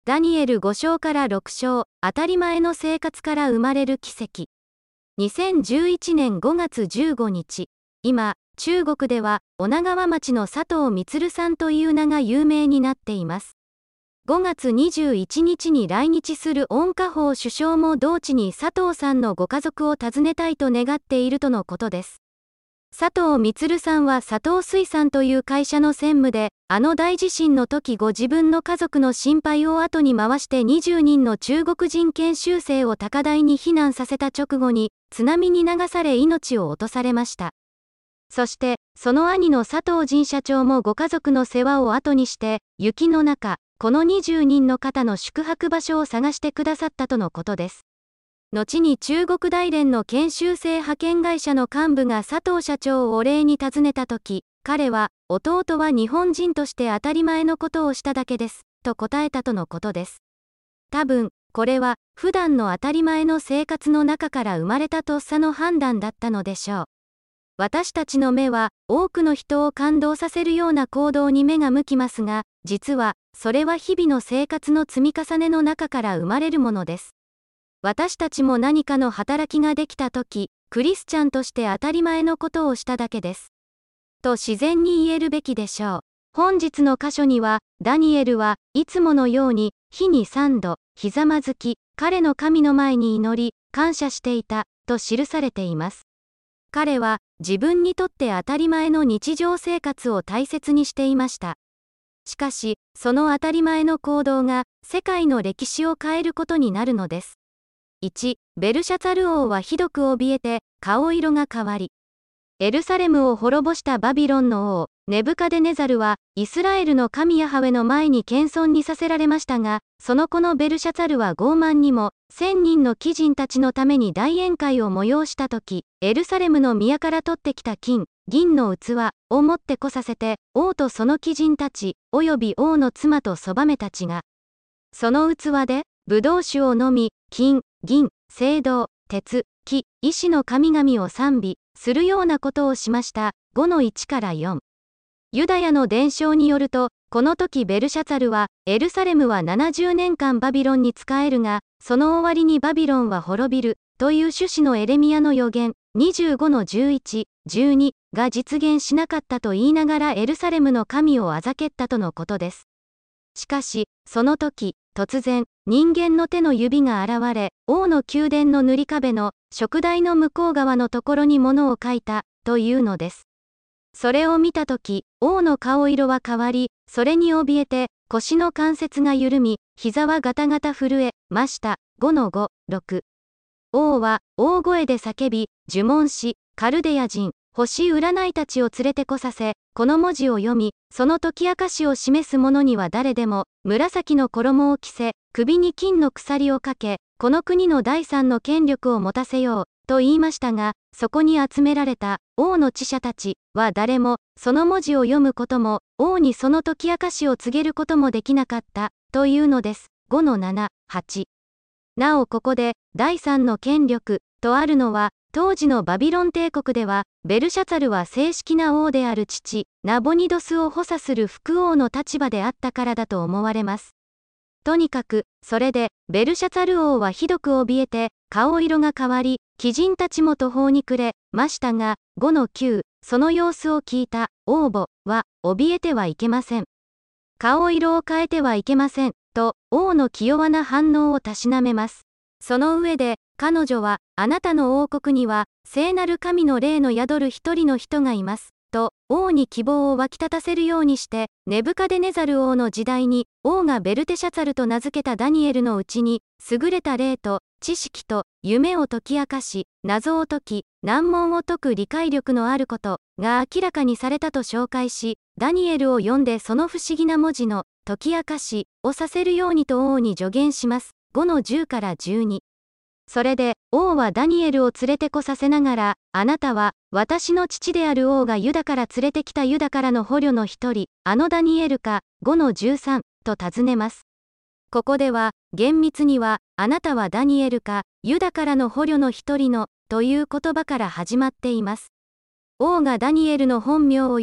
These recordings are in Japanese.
ダニエル5章から6章、当たり前の生活から生まれる奇跡。2011年5月15日、今、中国では、女川町の佐藤満さんという名が有名になっています。5月21日に来日する温家宝首相も同地に佐藤さんのご家族を訪ねたいと願っているとのことです。佐藤満さんは佐藤水産という会社の専務で、大地震の時自分の家族の心配を後に回して20人の中国人研修生を高台に避難させた直後に、津波に流され命を落とされました。そして、その兄の佐藤仁社長もご家族の世話を後にして、雪の中、この20人の方の宿泊場所を探してくださったとのことです。後に中国大連の研修生派遣会社の幹部が佐藤社長をお礼に訪ねたとき、彼は、弟は日本人として当たり前のことをしただけです、と答えたとのことです。多分、これは、普段の当たり前の生活の中から生まれたとっさの判断だったのでしょう。私たちの目は、多くの人を感動させるような行動に目が向きますが、実は、それは日々の生活の積み重ねの中から生まれるものです。私たちも何かの働きができたとき、クリスチャンとして当たり前のことをしただけです。と自然に言えるべきでしょう。本日の箇所には、ダニエルはいつものように、日に3度、ひざまずき、彼の神の前に祈り、感謝していた、と記されています。彼は、自分にとって当たり前の日常生活を大切にしていました。しかし、その当たり前の行動が、世界の歴史を変えることになるのです。1、ベルシャツァル王はひどく怯えて、顔色が変わり、エルサレムを滅ぼしたバビロンの王、ネブカデネザルは、イスラエルの神ヤハウェの前に謙遜にさせられましたが、その子のベルシャツァルは傲慢にも、1000人の貴人たちのために大宴会を催したとき、エルサレムの宮から取ってきた金、銀の器を持ってこさせて、王とその貴人たち、および王の妻とそばめたちが、その器で、葡萄酒を飲み、金、銀、青銅、鉄、木、石の神々を賛美するようなことをしました。5の1から4。ユダヤの伝承によると、この時ベルシャツァルは、エルサレムは70年間バビロンに仕えるが、その終わりにバビロンは滅びる、という趣旨のエレミヤの予言、25の11、12が実現しなかったと言いながらエルサレムの神をあざけったとのことです。しかし、その時、突然、人間の手の指が現れ、王の宮殿の塗り壁の、燭台の向こう側のところに物を書いた、というのです。それを見たとき、王の顔色は変わり、それに怯えて、腰の関節が緩み、膝はガタガタ震えました。5の5、6。王は、大声で叫び、呪文師、カルデヤ人、星占いたちを連れてこさせ、この文字を読み、その解き明かしを示す者には誰でも、紫の衣を着せ、首に金の鎖をかけ、この国の第三の権力を持たせよう、と言いましたが、そこに集められた、王の知者たちは誰も、その文字を読むことも、王にその解き明かしを告げることもできなかった、というのです。5の7、8。なおここで、第三の権力、とあるのは、当時のバビロン帝国では、ベルシャツァルは正式な王である父、ナボニドスを補佐する副王の立場であったからだと思われます。とにかく、それで、ベルシャツァル王はひどく怯えて、顔色が変わり、貴人たちも途方に暮れましたが、5の9、その様子を聞いた王母は、怯えてはいけません。顔色を変えてはいけません、と、王の気弱な反応をたしなめます。その上で、彼女は、あなたの王国には、聖なる神の霊の宿る一人の人がいます。と、王に希望を湧き立たせるようにして、ネブカデネザル王の時代に、王がベルテシャツァルと名付けたダニエルのうちに、優れた霊と、知識と、夢を解き明かし、謎を解き、難問を解く理解力のあること、が明らかにされたと紹介し、ダニエルを読んでその不思議な文字の、解き明かし、をさせるようにと王に助言します。5の10から12。それで、王はダニエルを連れてこさせながら、あなたは、私の父である王がユダから連れてきたユダからの捕虜の一人、ダニエルか、5の13、と尋ねます。ここでは、厳密には、あなたはダニエルか、ユダからの捕虜の一人の、という言葉から始まっています。王がダニエルの本名を呼び、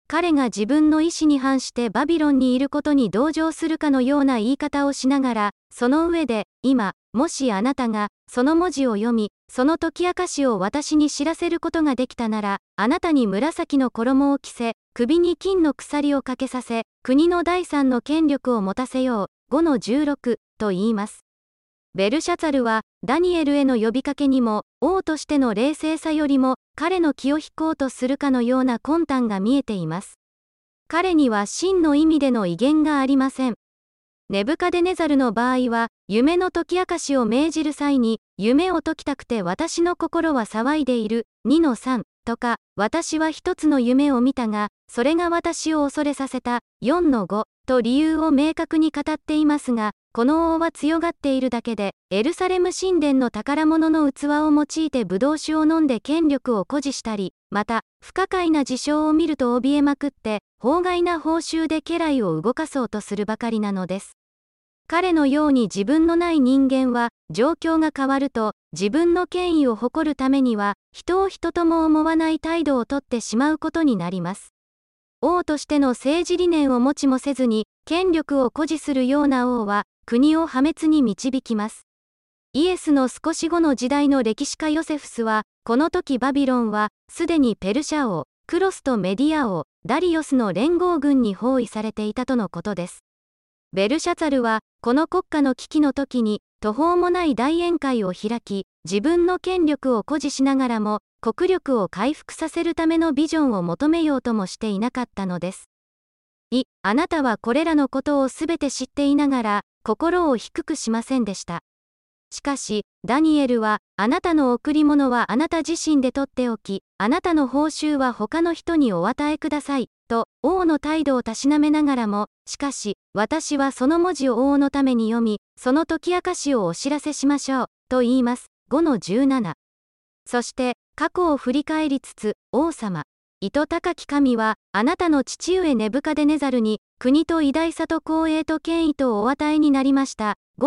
彼が自分の意思に反してバビロンにいることに同情するかのような言い方をしながら、その上で、今、もしあなたが、その文字を読み、その解き明かしを私に知らせることができたなら、あなたに紫の衣を着せ、首に金の鎖をかけさせ、国の第三の権力を持たせよう。5-16と言います。ベルシャツァルは、ダニエルへの呼びかけにも、王としての冷静さよりも、彼の気を引こうとするかのような魂胆が見えています。彼には真の意味での威厳がありません。ネブカデネザルの場合は、夢の解き明かしを命じる際に、夢を解きたくて私の心は騒いでいる、2-3とか、私は一つの夢を見たが、それが私を恐れさせた、4-5と理由を明確に語っていますが、この王は強がっているだけで、エルサレム神殿の宝物の器を用いてブドウ酒を飲んで権力を誇示したり、また、不可解な事象を見ると怯えまくって、法外な報酬で家来を動かそうとするばかりなのです。彼のように自分のない人間は、状況が変わると、自分の権威を誇るためには、人を人とも思わない態度をとってしまうことになります。王としての政治理念を持ちもせずに、権力を誇示するような王は、国を破滅に導きます。イエスの少し後の時代の歴史家ヨセフスは、この時バビロンは、すでにペルシャ王、クロスとメディア王、ダリオスの連合軍に包囲されていたとのことです。ベルシャツァルは、この国家の危機の時に、途方もない大宴会を開き、自分の権力を誇示しながらも、国力を回復させるためのビジョンを求めようともしていなかったのです。あなたはこれらのことをすべて知っていながら、心を低くしませんでした。しかし、ダニエルは、あなたの贈り物はあなた自身で取っておき、あなたの報酬は他の人にお与えください、と、王の態度をたしなめながらも、しかし、私はその文字を王のために読み、その解き明かしをお知らせしましょう、と言います。5-17。そして、過去を振り返りつつ、王様、意図高き神は、あなたの父上ネブカデネザルに、国と偉大さと光栄と権威とお与えになりました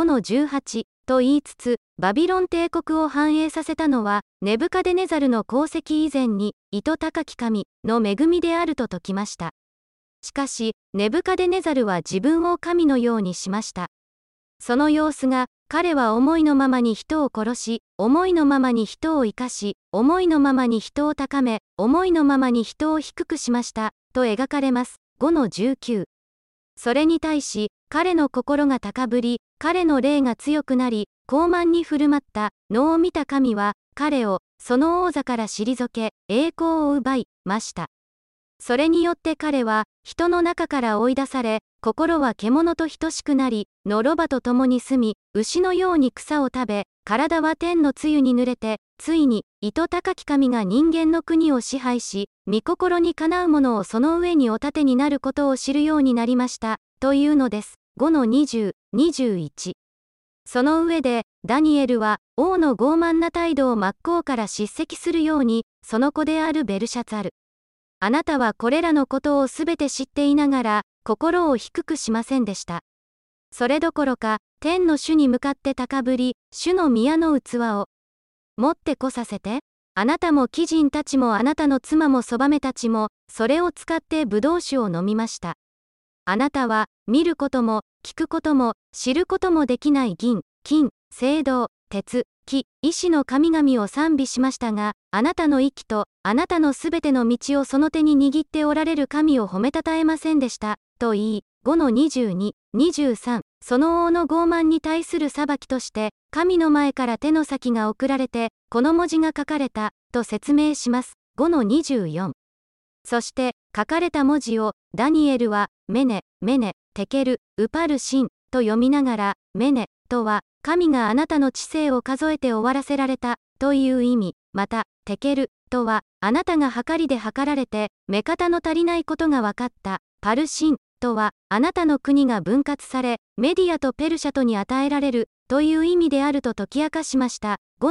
。5-18。と言いつつ、バビロン帝国を繁栄させたのは、ネブカデネザルの功績以前に、意図高き神の恵みであると説きました。しかし、ネブカデネザルは自分を神のようにしました。その様子が、彼は思いのままに人を殺し、思いのままに人を生かし、思いのままに人を高め、思いのままに人を低くしました、と描かれます。5-19。それに対し、彼の心が高ぶり、彼の霊が強くなり、傲慢に振る舞ったのを見た神は、彼を、その王座から退け、栄光を奪いました。それによって彼は、人の中から追い出され、心は獣と等しくなり、野ロバと共に住み、牛のように草を食べ、体は天の露に濡れて、ついに、意図高き神が人間の国を支配し、御心にかなうものをその上にお立てになることを知るようになりました、というのです。5-20、21。その上で、ダニエルは、王の傲慢な態度を真っ向から叱責するように、その子であるベルシャツァル。あなたはこれらのことをすべて知っていながら、心を低くしませんでした。それどころか、天の主に向かって高ぶり、主の宮の器を持ってこさせて、あなたも貴人たちもあなたの妻もそばめたちも、それを使ってブドウ酒を飲みました。あなたは、見ることも、聞くことも、知ることもできない銀、金、青銅、鉄、木、意志の神々を賛美しましたが、あなたの息と、あなたのすべての道をその手に握っておられる神を褒めたたえませんでした、と言い、5-22、23、その王の傲慢に対する裁きとして、神の前から手の先が送られて、この文字が書かれた、と説明します。5-24。そして、書かれた文字を、ダニエルは、メネ、メネ、テケル、ウパルシン、と読みながら、メネ、とは、神があなたの知性を数えて終わらせられた、という意味。また、テケル、とは、あなたが計りで計られて、目方の足りないことが分かった。パルシン、とは、あなたの国が分割され、メディアとペルシャとに与えられる、という意味であると解き明かしました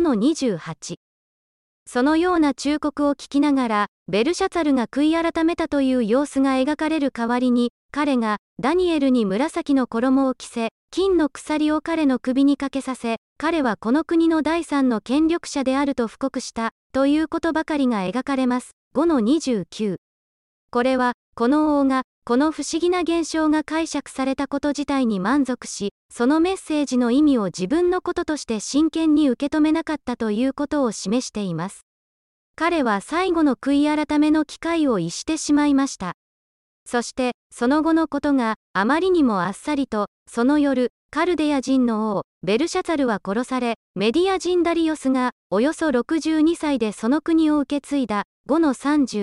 。5-28。そのような忠告を聞きながら、ベルシャツァルが悔い改めたという様子が描かれる代わりに、彼が、ダニエルに紫の衣を着せ、金の鎖を彼の首にかけさせ、彼はこの国の第三の権力者であると布告した、ということばかりが描かれます。5-29。 これは、この王が、この不思議な現象が解釈されたこと自体に満足し、そのメッセージの意味を自分のこととして真剣に受け止めなかったということを示しています。彼は最後の悔い改めの機会を逸してしまいました。そして、その後のことがあまりにもあっさりと、その夜、カルデア人の王、ベルシャツァルは殺され、メディア人ダリオスが、およそ62歳でその国を受け継いだ、5の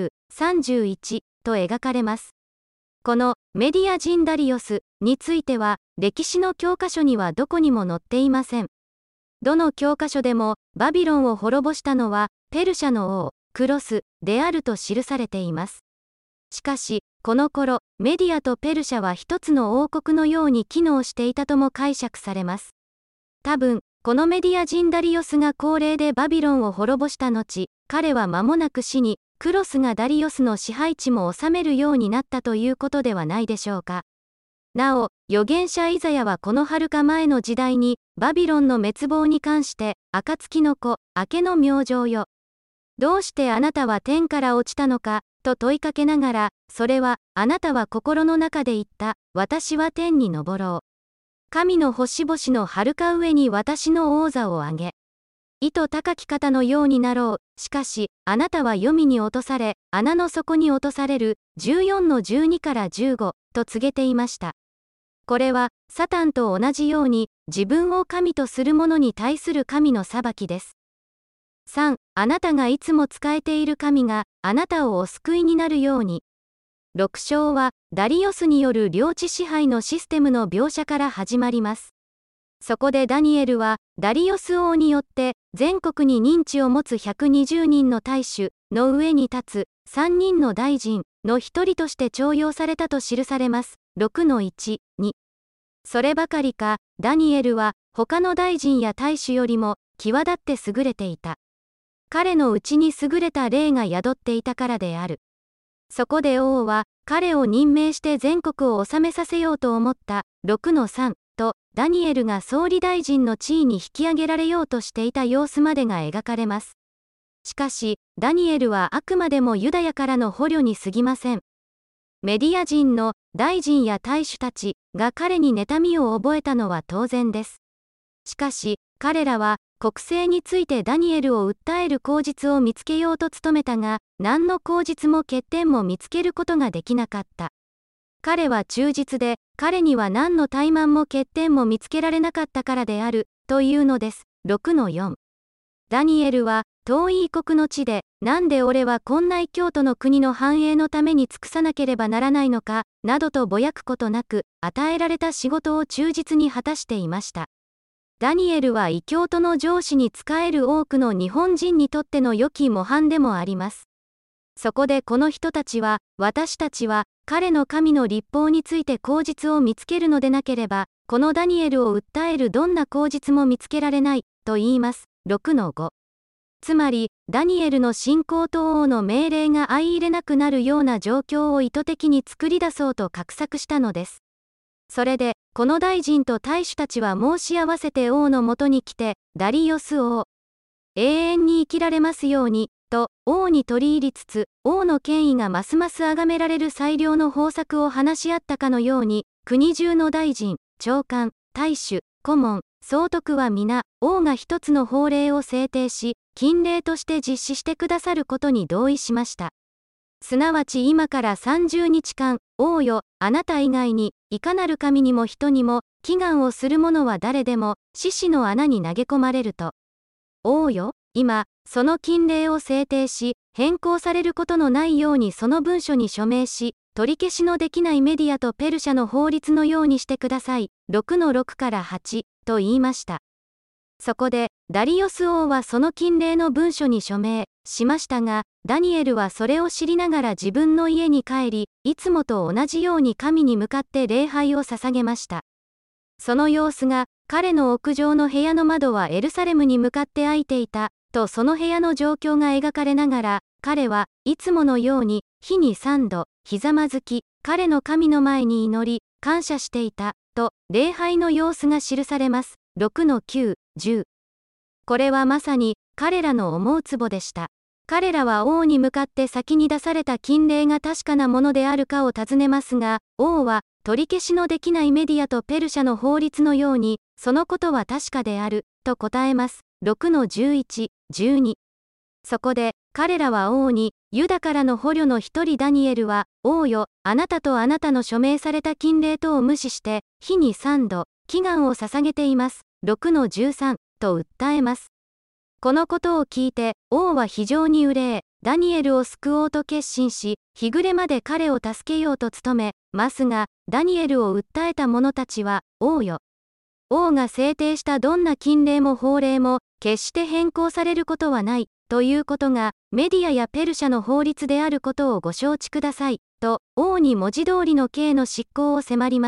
30、31と描かれます。このメディア人ダリオスについては、歴史の教科書にはどこにも載っていません。どの教科書でも、バビロンを滅ぼしたのは、ペルシャの王、クロスであると記されています。しかし、この頃、メディアとペルシャは一つの王国のように機能していたとも解釈されます。多分、このメディア人ダリオスが高齢でバビロンを滅ぼした後、彼は間もなく死に、クロスがダリオスの支配地も治めるようになったということではないでしょうか。なお、預言者イザヤはこの遥か前の時代に、バビロンの滅亡に関して、暁の子、明けの明星よ。どうしてあなたは天から落ちたのか、と問いかけながら、それは、あなたは心の中で言った、私は天に昇ろう。神の星々の遥か上に私の王座を上げ。意図高き方のようになろう。しかし、あなたは黄泉に落とされ、穴の底に落とされる、14の12から15、と告げていました。これは、サタンと同じように、自分を神とする者に対する神の裁きです。3. あなたがいつも仕えている神が、あなたをお救いになるように。6章は、ダリオスによる領地支配のシステムの描写から始まります。そこでダニエルは、ダリオス王によって、全国に認知を持つ120人の大主の上に立つ、3人の大臣の一人として重用されたと記されます。6の1、2。そればかりか、ダニエルは、他の大臣や大主よりも、際立って優れていた。彼のうちに優れた霊が宿っていたからである。そこで王は、彼を任命して全国を治めさせようと思った、6の3と、ダニエルが総理大臣の地位に引き上げられようとしていた様子までが描かれます。しかし、ダニエルはあくまでもユダヤからの捕虜に過ぎません。メディア人の大臣や大主たちが彼に妬みを覚えたのは当然です。しかし、彼らは、国政についてダニエルを訴える口実を見つけようと努めたが、何の口実も欠点も見つけることができなかった。彼は忠実で、彼には何の怠慢も欠点も見つけられなかったからである、というのです。6の4。ダニエルは、遠い異国の地で、なんで俺はこんな異教徒の国の繁栄のために尽くさなければならないのか、などとぼやくことなく、与えられた仕事を忠実に果たしていました。ダニエルは異教徒の上司に仕える多くの日本人にとっての良き模範でもあります。そこでこの人たちは、私たちは、彼の神の律法について口実を見つけるのでなければ、このダニエルを訴えるどんな口実も見つけられない、と言います。6の5。つまり、ダニエルの信仰と王の命令が相入れなくなるような状況を意図的に作り出そうと画策したのです。それで、この大臣と大主たちは申し合わせて王のもとに来て、ダリオス王、永遠に生きられますように、と王に取り入りつつ、王の権威がますます崇められる最良の方策を話し合ったかのように、国中の大臣、長官、大主、顧問、総督は皆、王が一つの法令を制定し、禁令として実施してくださることに同意しました。すなわち今から30日間、王よ、あなた以外に、いかなる神にも人にも、祈願をする者は誰でも、獅子の穴に投げ込まれると。王よ、今、その禁令を制定し、変更されることのないようにその文書に署名し、取り消しのできないメディアとペルシャの法律のようにしてください。6の6から8、と言いました。そこで、ダリオス王はその禁令の文書に署名しましたが、ダニエルはそれを知りながら自分の家に帰り、いつもと同じように神に向かって礼拝を捧げました。その様子が、彼の屋上の部屋の窓はエルサレムに向かって開いていた、とその部屋の状況が描かれながら、彼はいつものように、日に3度、ひざまずき、彼の神の前に祈り、感謝していた、と、礼拝の様子が記されます。6の9、10。これはまさに、彼らの思うつぼでした。 彼らは王に向かって先に出された禁令が確かなものであるかを尋ねますが、王は、取り消しのできないメディアとペルシャの法律のように、そのことは確かである、と答えます。6-11、12。そこで、彼らは王に、ユダからの捕虜の一人ダニエルは、王よ、あなたとあなたの署名された禁令等を無視して、日に3度、祈願を捧げています。6-13、と訴えます。このことを聞いて、王は非常に憂え、ダニエルを救おうと決心し、日暮れまで彼を助けようと努めますが、ダニエルを訴えた者たちは、王よ。王が制定したどんな禁令も法令も、決して変更されることはない、ということが、メディアやペルシャの法律であることをご承知ください、と、王に文字通りの刑の執行を迫ります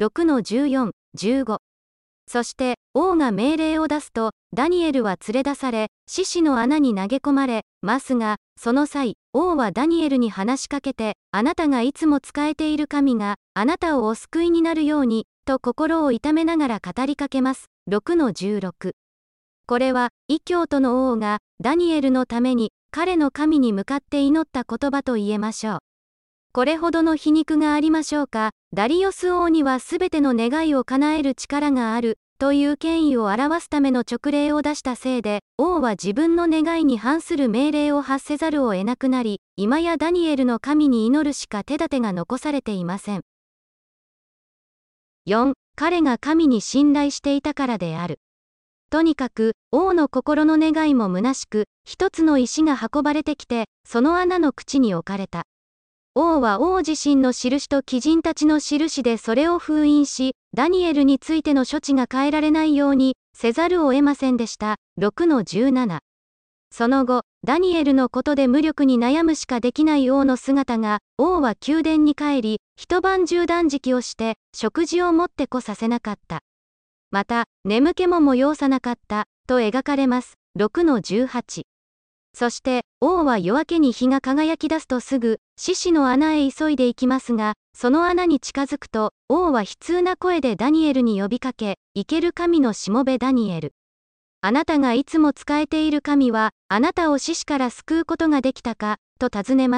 。6-14、15。そして、王が命令を出すと、ダニエルは連れ出され、獅子の穴に投げ込まれますが、その際、王はダニエルに話しかけて、あなたがいつも仕えている神が、あなたをお救いになるように、と心を痛めながら語りかけます。6-16。これは、異教徒の王が、ダニエルのために、彼の神に向かって祈った言葉と言えましょう。これほどの皮肉がありましょうか。ダリオス王にはすべての願いを叶える力がある、という権威を表すための勅令を出したせいで、王は自分の願いに反する命令を発せざるを得なくなり、今やダニエルの神に祈るしか手立てが残されていません。4. 彼が神に信頼していたからである。とにかく、王の心の願いも虚しく、一つの石が運ばれてきて、その穴の口に置かれた。王は王自身の印と貴人たちの印でそれを封印し、ダニエルについての処置が変えられないようにせざるを得ませんでした。6-17。その後、ダニエルのことで無力に悩むしかできない王の姿が、王は宮殿に帰り、一晩中断食をして、食事をもってこさせなかった。また、眠気も催さなかった、と描かれます。6-18。そして、王は夜明けに日が輝き出すとすぐ、獅子の穴へ急いで行きますが、その穴に近づくと、王は悲痛な声でダニエルに呼びかけ、生ける神のしもべダニエル。あなたがいつも仕えている神は、あなたを獅子から救うことができたか、と尋ねます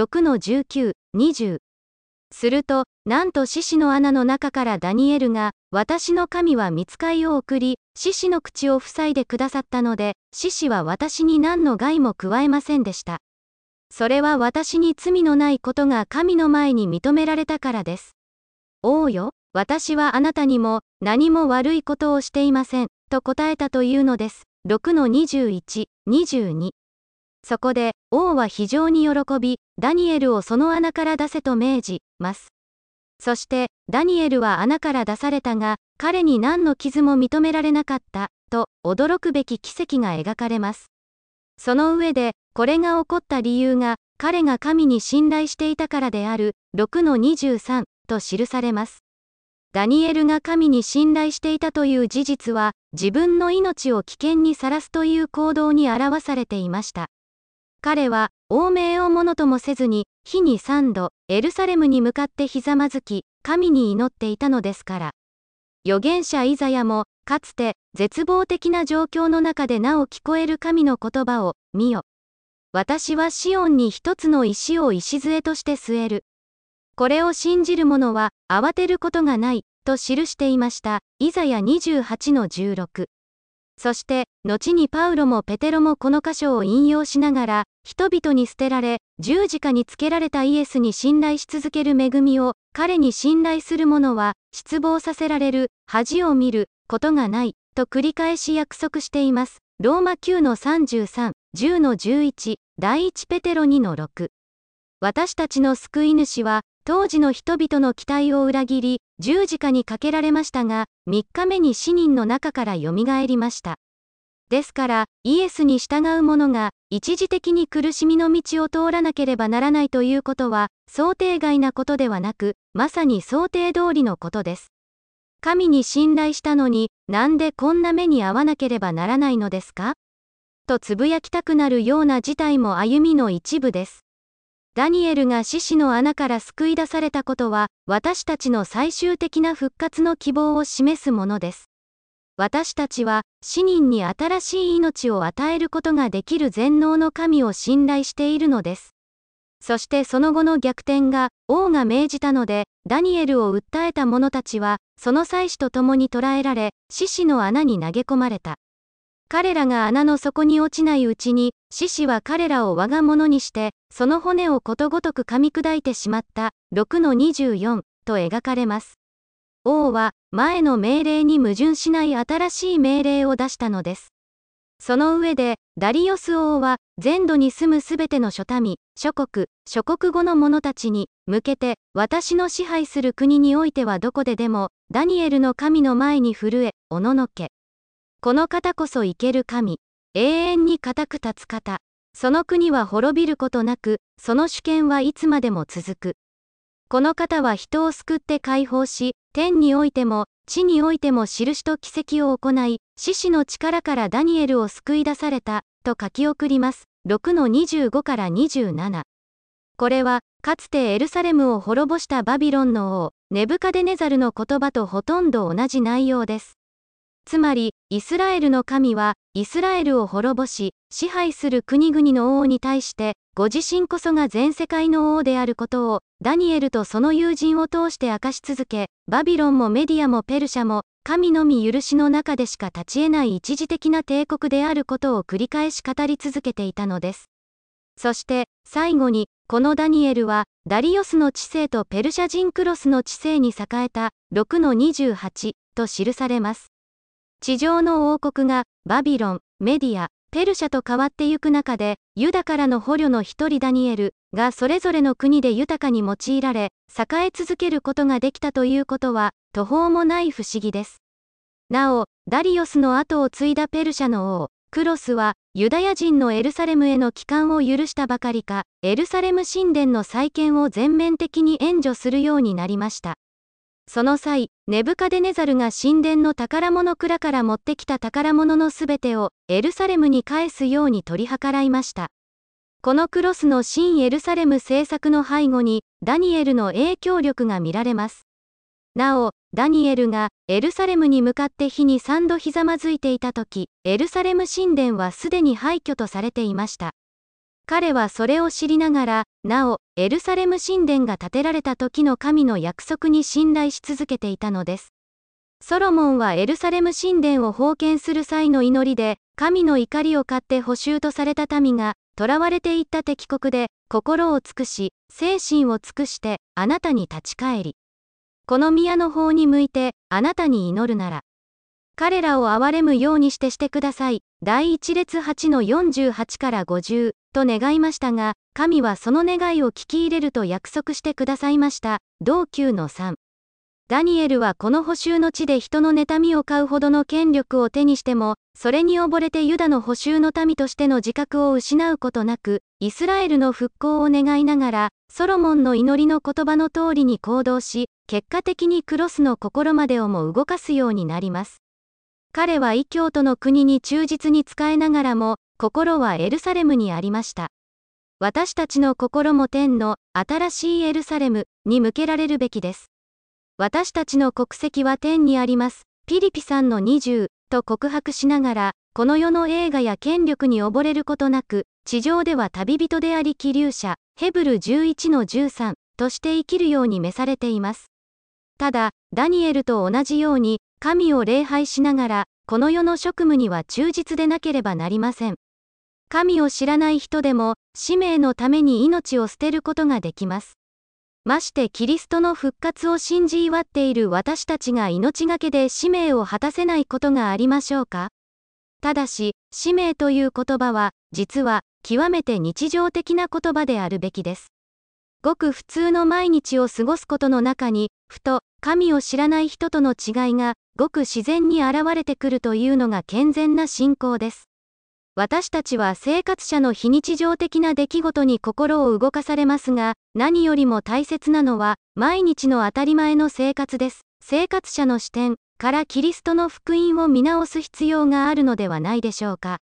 。6-19、20。すると、なんと獅子の穴の中からダニエルが、私の神は御使いを送り、獅子の口を塞いでくださったので、獅子は私に何の害も加えませんでした。それは私に罪のないことが神の前に認められたからです。王よ、私はあなたにも何も悪いことをしていません、と答えたというのです。6-21、22。そこで、王は非常に喜び、ダニエルをその穴から出せと命じます。そして、ダニエルは穴から出されたが、彼に何の傷も認められなかった、と、驚くべき奇跡が描かれます。その上で、これが起こった理由が、彼が神に信頼していたからである、6-23、と記されます。ダニエルが神に信頼していたという事実は、自分の命を危険にさらすという行動に表されていました。彼は、王命をものともせずに、日に3度、エルサレムに向かってひざまずき、神に祈っていたのですから。預言者イザヤも、かつて、絶望的な状況の中でなお聞こえる神の言葉を、見よ。私はシオンに一つの石を礎として据える。これを信じる者は、慌てることがない、と記していました。イザヤ28-16。そして、後にパウロもペテロもこの箇所を引用しながら、人々に捨てられ、十字架につけられたイエスに信頼し続ける恵みを、彼に信頼する者は、失望させられる、恥を見る、ことがない、と繰り返し約束しています。ローマ9-33、10-11、第一ペテロ2-6。私たちの救い主は、当時の人々の期待を裏切り、十字架にかけられましたが、3日目に死人の中からよみがえりました。ですから、イエスに従う者が、一時的に苦しみの道を通らなければならないということは、想定外なことではなく、まさに想定通りのことです。神に信頼したのに、なんでこんな目に遭わなければならないのですか？とつぶやきたくなるような事態も歩みの一部です。ダニエルが獅子の穴から救い出されたことは、私たちの最終的な復活の希望を示すものです。 私たちは、死人に新しい命を与えることができる全能の神を信頼しているのです。そしてその後の逆転が、王が命じたので、ダニエルを訴えた者たちは、その祭司と共に捕らえられ、獅子の穴に投げ込まれた。彼らが穴の底に落ちないうちに、獅子は彼らを我が物にして、その骨をことごとく噛み砕いてしまった、6-24と描かれます。王は、前の命令に矛盾しない新しい命令を出したのです。その上で、ダリオス王は、全土に住むすべての諸民、諸国語の者たちに、向けて、私の支配する国においてはどこででも、ダニエルの神の前に震え、おののけ。この方こそ生ける神。永遠に固く立つ方。その国は滅びることなく、その主権はいつまでも続く。この方は人を救って解放し、天においても、地においても印と奇跡を行い、獅子の力からダニエルを救い出された、と書き送ります。6-25から27。これは、かつてエルサレムを滅ぼしたバビロンの王、ネブカデネザルの言葉とほとんど同じ内容です。つまり、イスラエルの神は、イスラエルを滅ぼし、支配する国々の王に対して、ご自身こそが全世界の王であることを、ダニエルとその友人を通して明かし続け、バビロンもメディアもペルシャも、神のみ許しの中でしか立ち得ない一時的な帝国であることを繰り返し語り続けていたのです。そして、最後に、このダニエルは、ダリオスの治世とペルシャ人クロスの治世に栄えた、6-28と記されます。地上の王国が、バビロン、メディア、ペルシャと変わってゆく中で、ユダからの捕虜の一人ダニエルがそれぞれの国で豊かに用いられ、栄え続けることができたということは、途方もない不思議です。なお、ダリオスの後を継いだペルシャの王、クロスは、ユダヤ人のエルサレムへの帰還を許したばかりか、エルサレム神殿の再建を全面的に援助するようになりました。その際、ネブカデネザルが神殿の宝物蔵から持ってきた宝物のすべてをエルサレムに返すように取り計らいました。このクロスの新エルサレム政策の背後に、ダニエルの影響力が見られます。なお、ダニエルがエルサレムに向かって日に3度ひざまずいていたとき、エルサレム神殿はすでに廃墟とされていました。彼はそれを知りながら、なお、エルサレム神殿が建てられた時の神の約束に信頼し続けていたのです。ソロモンはエルサレム神殿を封建する際の祈りで、神の怒りを買って捕囚とされた民が、囚われていった敵国で、心を尽くし、精神を尽くして、あなたに立ち返り。この宮の方に向いて、あなたに祈るなら。彼らを憐れむようにしてください。第一列8-48から50と願いましたが、神はその願いを聞き入れると約束してくださいました。同9-3。ダニエルはこの捕囚の地で人の妬みを買うほどの権力を手にしても、それに溺れてユダの捕囚の民としての自覚を失うことなく、イスラエルの復興を願いながら、ソロモンの祈りの言葉の通りに行動し、結果的にクロスの心までをも動かすようになります。彼は異教徒の国に忠実に仕えながらも、心はエルサレムにありました。私たちの心も天の新しいエルサレムに向けられるべきです。私たちの国籍は天にあります。ピリピ3-20と告白しながら、この世の栄華や権力に溺れることなく、地上では旅人であり寄留者、ヘブル11-13として生きるように召されています。ただ、ダニエルと同じように、神を礼拝しながら、この世の職務には忠実でなければなりません。神を知らない人でも、使命のために命を捨てることができます。ましてキリストの復活を信じ祝っている私たちが命がけで使命を果たせないことがありましょうか？ただし、使命という言葉は、実は、極めて日常的な言葉であるべきです。ごく普通の毎日を過ごすことの中に、ふと、神を知らない人との違いが、ごく自然に現れてくるというのが健全な信仰です。私たちは生活者の非日常的な出来事に心を動かされますが、何よりも大切なのは、毎日の当たり前の生活です。生活者の視点からキリストの福音を見直す必要があるのではないでしょうか。